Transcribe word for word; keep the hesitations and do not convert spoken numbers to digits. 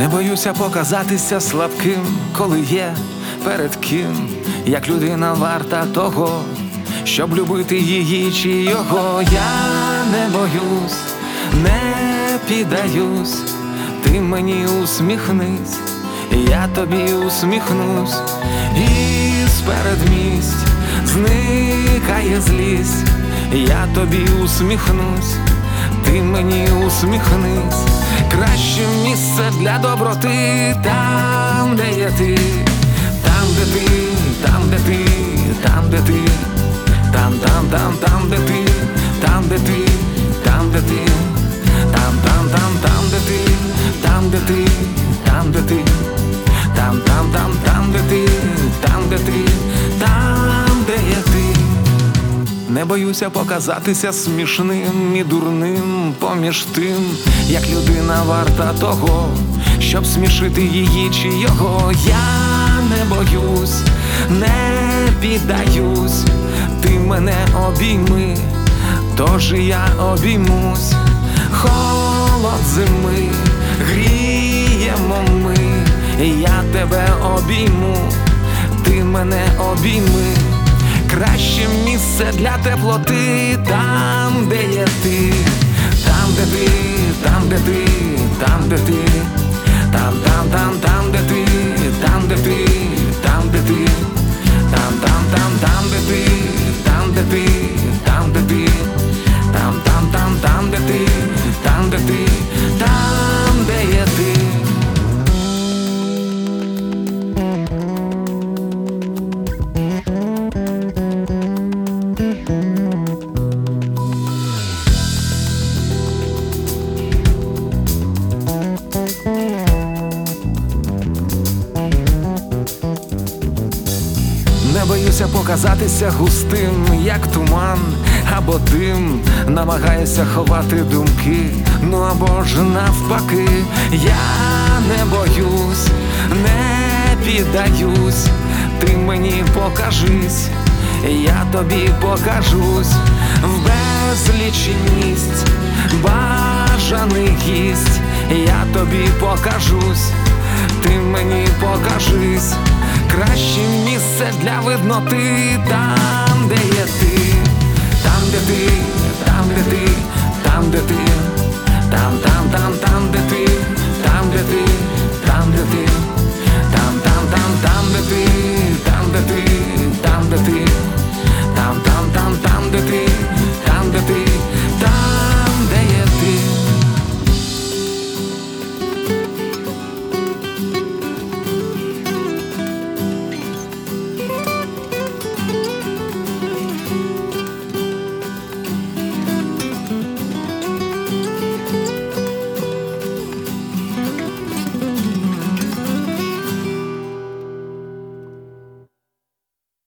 Не боюся показатися слабким, коли є перед ким, як людина варта того, щоб любити її чи його. Я не боюсь, не піддаюсь, ти мені усміхнись, я тобі усміхнусь, і з передмість зникає злість, я тобі усміхнусь, ти мені усміхнись. Краще місце для доброти там, де є ти, там, де ти, там, де ти, там, де ти, там, там, там, там, де ти, там, де ти, там, де ти, там, там, там, там, де ти, там, де ти, там, де ти, там, там, там, там, де ти, там, де ти, там, де є ти. Не боюся показатися смішним і дурним поміж тим, як людина варта того, щоб смішити її чи його. Я не боюсь, не піддаюсь, ти мене обійми, тож і я обіймусь. Холод зими гріємо ми, я тебе обійму, ти мене обійми. Краще місце для теплоти там, де є ти, там, де ти, там, де ти, там, де ти, там, там, там, там, де ти, там, де ти, там, де ти, там, там, там, там, де ти, там, де ти, там, де ти, там, там, там, там, де ти, там, де ти, там, де є ти. Не боюся показатися густим, як туман або дим, намагаюся ховати думки, ну або ж навпаки. Я не боюсь, не піддаюсь, ти мені покажись, я тобі покажусь. В безлічі місць бажаний гість, я тобі покажусь, ти мені покажись. Краще місце для видноти там, де є ти, там, де ти, там, де ти, там, де ти, там, там, там, там, де ти, там, де ти, там, де ти, там, там, там, там, де ти, там, де ти.